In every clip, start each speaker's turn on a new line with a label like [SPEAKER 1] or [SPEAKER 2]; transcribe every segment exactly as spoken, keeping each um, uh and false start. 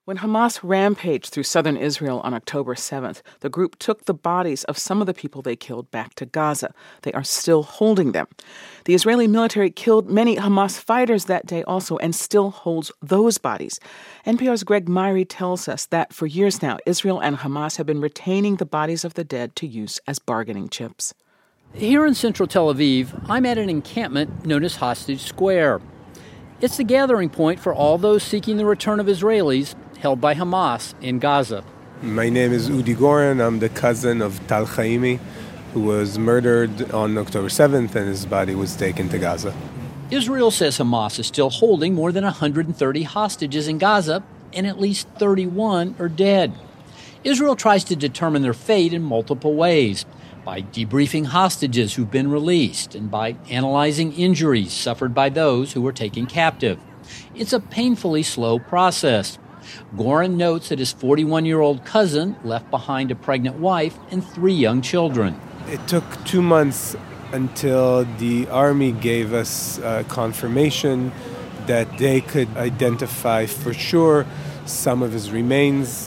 [SPEAKER 1] When Hamas rampaged through southern Israel on October seventh, the group took the bodies of some of the people they killed back to Gaza. They are still holding them. The Israeli military killed many Hamas fighters that day also and still holds those bodies. N P R's Greg Myrie tells us that for years now, Israel and Hamas have been retaining the bodies of the dead to use as bargaining chips.
[SPEAKER 2] Here in central Tel Aviv, I'm at an encampment known as Hostage Square. It's the gathering point for all those seeking the return of Israelis held by Hamas in Gaza.
[SPEAKER 3] My name is Udi Goren. I'm the cousin of Tal Chaimi, who was murdered on October seventh, and his body was taken to Gaza.
[SPEAKER 2] Israel says Hamas is still holding more than one hundred thirty hostages in Gaza, and at least thirty-one are dead. Israel tries to determine their fate in multiple ways, by debriefing hostages who've been released and by analyzing injuries suffered by those who were taken captive. It's a painfully slow process. Goren notes that his forty-one-year-old cousin left behind a pregnant wife and three young children.
[SPEAKER 3] It took two months until the army gave us uh, confirmation that they could identify for sure some of his remains.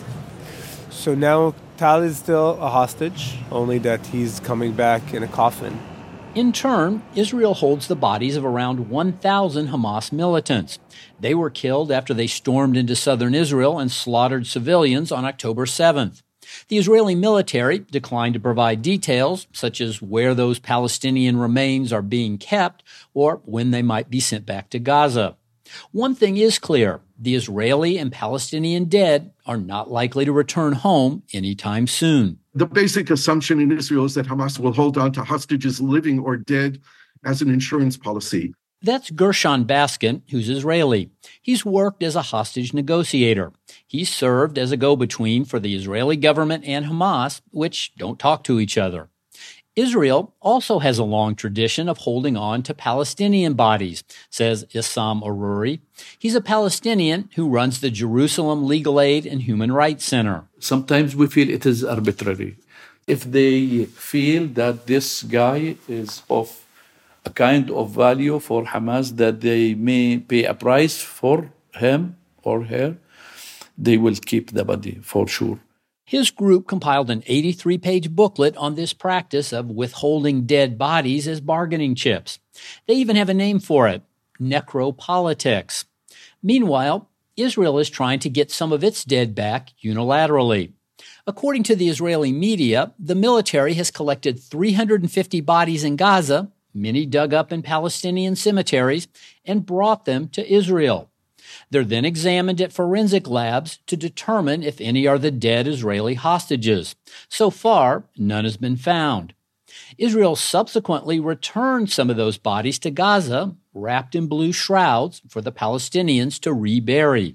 [SPEAKER 3] So now Tal is still a hostage, only that he's coming back in a coffin.
[SPEAKER 2] In turn, Israel holds the bodies of around one thousand Hamas militants. They were killed after they stormed into southern Israel and slaughtered civilians on October seventh. The Israeli military declined to provide details, such as where those Palestinian remains are being kept or when they might be sent back to Gaza. One thing is clear. The Israeli and Palestinian dead are not likely to return home anytime soon.
[SPEAKER 4] The basic assumption in Israel is that Hamas will hold on to hostages living or dead as an insurance policy.
[SPEAKER 2] That's Gershon Baskin, who's Israeli. He's worked as a hostage negotiator. He's served as a go-between for the Israeli government and Hamas, which don't talk to each other. Israel also has a long tradition of holding on to Palestinian bodies, says Issam Aruri. He's a Palestinian who runs the Jerusalem Legal Aid and Human Rights Center.
[SPEAKER 5] Sometimes we feel it is arbitrary. If they feel that this guy is of a kind of value for Hamas that they may pay a price for him or her, they will keep the body for sure.
[SPEAKER 2] His group compiled an eighty-three page booklet on this practice of withholding dead bodies as bargaining chips. They even have a name for it, necropolitics. Meanwhile, Israel is trying to get some of its dead back unilaterally. According to the Israeli media, the military has collected three hundred fifty bodies in Gaza, many dug up in Palestinian cemeteries, and brought them to Israel. They're then examined at forensic labs to determine if any are the dead Israeli hostages. So far, none has been found. Israel subsequently returned some of those bodies to Gaza, wrapped in blue shrouds for the Palestinians to rebury.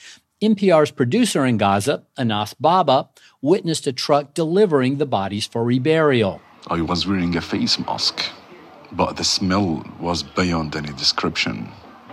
[SPEAKER 2] N P R's producer in Gaza, Anas Baba, witnessed a truck delivering the bodies for reburial.
[SPEAKER 6] I was wearing a face mask, but the smell was beyond any description.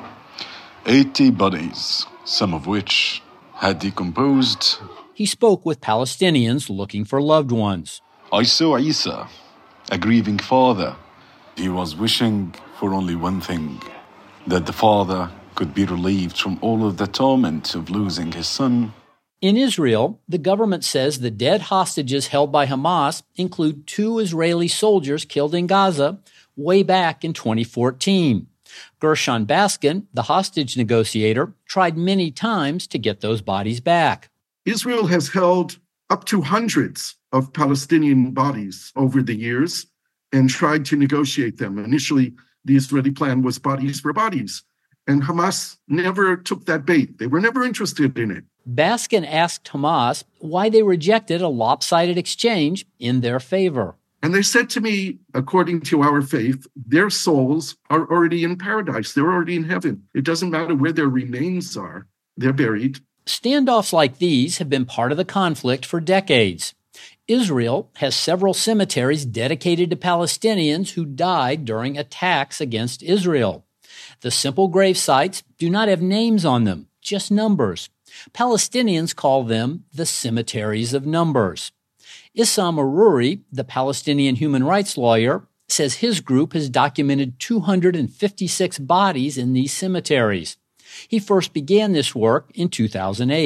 [SPEAKER 6] eighty bodies, some of which had decomposed.
[SPEAKER 2] He spoke with Palestinians looking for loved ones.
[SPEAKER 6] I saw Isa, a grieving father. He was wishing for only one thing, that the father could be relieved from all of the torment of losing his son.
[SPEAKER 2] In Israel, the government says the dead hostages held by Hamas include two Israeli soldiers killed in Gaza way back in twenty fourteen. Gershon Baskin, the hostage negotiator, tried many times to get those bodies back.
[SPEAKER 4] Israel has held up to hundreds of Palestinian bodies over the years and tried to negotiate them. Initially, the Israeli plan was bodies for bodies, and Hamas never took that bait. They were never interested in it.
[SPEAKER 2] Baskin asked Hamas why they rejected a lopsided exchange in their favor.
[SPEAKER 4] And they said to me, according to our faith, their souls are already in paradise. They're already in heaven. It doesn't matter where their remains are. They're buried.
[SPEAKER 2] Standoffs like these have been part of the conflict for decades. Israel has several cemeteries dedicated to Palestinians who died during attacks against Israel. The simple grave sites do not have names on them, just numbers. Palestinians call them the cemeteries of numbers. Issam Aruri, the Palestinian human rights lawyer, says his group has documented two hundred fifty-six bodies in these cemeteries. He first began this work in two thousand eight.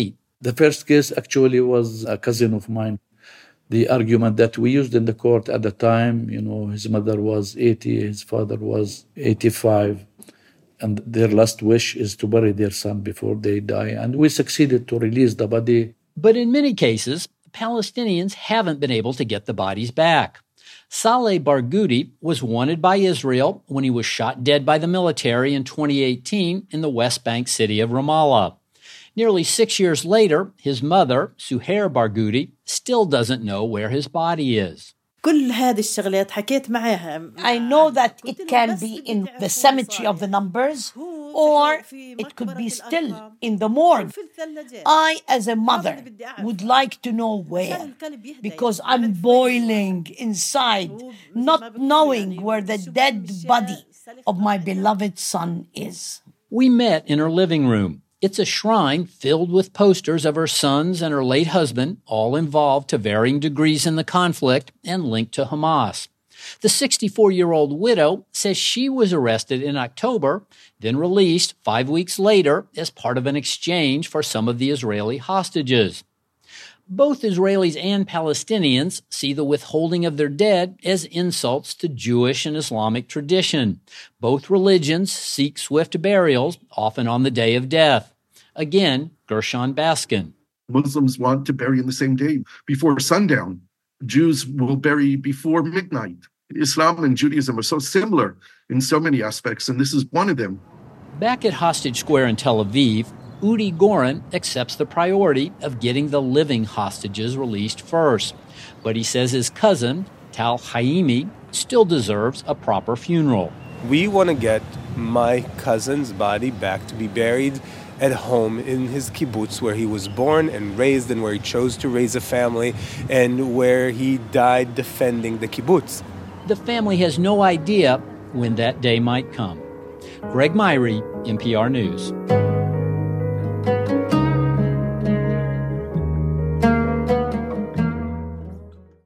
[SPEAKER 5] The first case actually was a cousin of mine. The argument that we used in the court at the time, you know, his mother was eighty, his father was eighty-five, and their last wish is to bury their son before they die. And we succeeded to release the body.
[SPEAKER 2] But in many cases, Palestinians haven't been able to get the bodies back. Saleh Barghouti was wanted by Israel when he was shot dead by the military in twenty eighteen in the West Bank city of Ramallah. Nearly six years later, his mother, Suhair Barghouti, still doesn't know where his body is.
[SPEAKER 7] I know that it can be in the cemetery of the numbers, or it could be still in the morgue. I, as a mother, would like to know where, because I'm boiling inside, not knowing where the dead body of my beloved son is.
[SPEAKER 2] We met in her living room. It's a shrine filled with posters of her sons and her late husband, all involved to varying degrees in the conflict and linked to Hamas. The sixty-four-year-old widow says she was arrested in October, then released five weeks later as part of an exchange for some of the Israeli hostages. Both Israelis and Palestinians see the withholding of their dead as insults to Jewish and Islamic tradition. Both religions seek swift burials, often on the day of death. Again, Gershon Baskin.
[SPEAKER 4] Muslims want to bury in the same day, before sundown. Jews will bury before midnight. Islam and Judaism are so similar in so many aspects, and this is one of them.
[SPEAKER 2] Back at Hostage Square in Tel Aviv, Udi Goren accepts the priority of getting the living hostages released first. But he says his cousin, Tal Haimi, still deserves a proper funeral.
[SPEAKER 3] We want to get my cousin's body back to be buried at home in his kibbutz where he was born and raised and where he chose to raise a family and where he died defending the kibbutz.
[SPEAKER 2] The family has no idea when that day might come. Greg Myrie, N P R News.